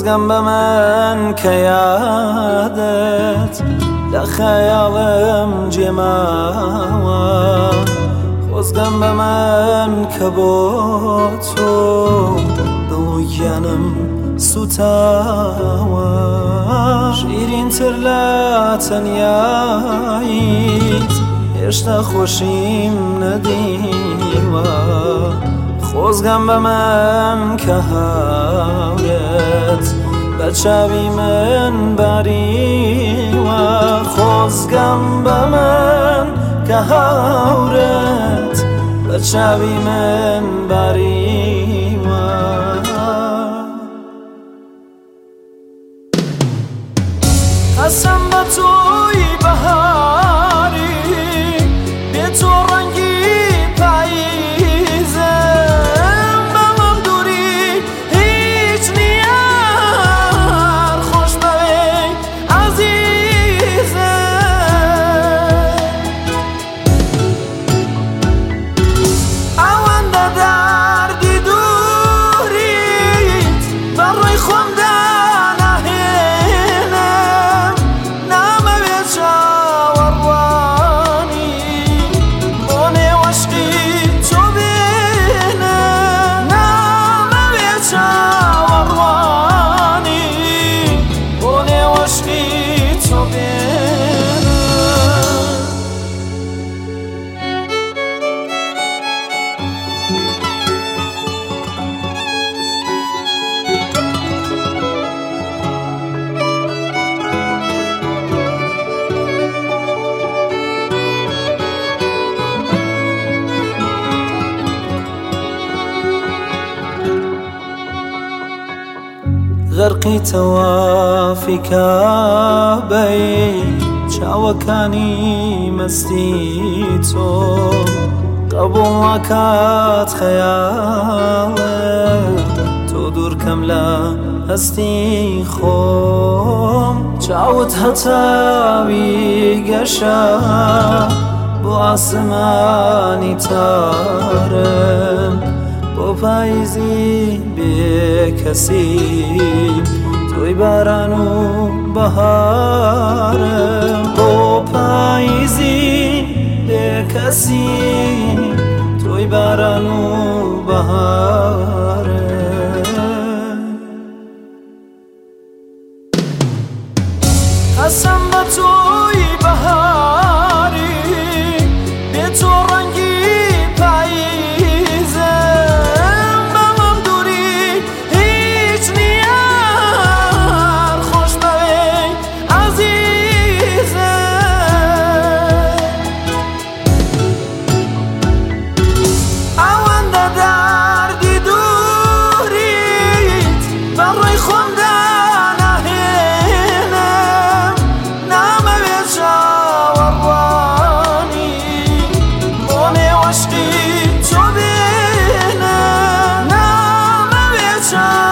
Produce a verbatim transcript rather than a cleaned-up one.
خۆزگەم بە من کە یادت لە خەیاڵم جێماوە خۆزگەم بە من کە بۆ تۆ دڵ و گیانم سوتاوە شیرینتر لە تەنیاییت هێشتا خۆشیم نەدیوە خۆزگەم بە من کە هاورت بە چاوی من باریوە خۆزگەم بە من کە هاورت بە چاوی من باریوە قەسەم بە تۆی بەهاری بێ تۆ ڕەنگی پاییزم بەڵام دووری هیچ نییە خۆش بەوێ عەزیزم ئەوەندە دەردی دووریت بەڕووی خۆمدا غەرقی تەوافی کابەی چاوەکانی مەستی تۆ قەبوڵ ناکات خەیاڵت تۆ دوورکەم لە هەستی خۆم چاوت هەتاوی گەشە بۆ ئاسمانی تارم بۆ پاییزی بێکەسی تۆی باران و بەهارم بۆ پاییزی بێکەسی تۆی باران و بەهارم قەسەم بە تۆی بەهاری بێ تۆ ڕەنگی عشقی تو بینم نام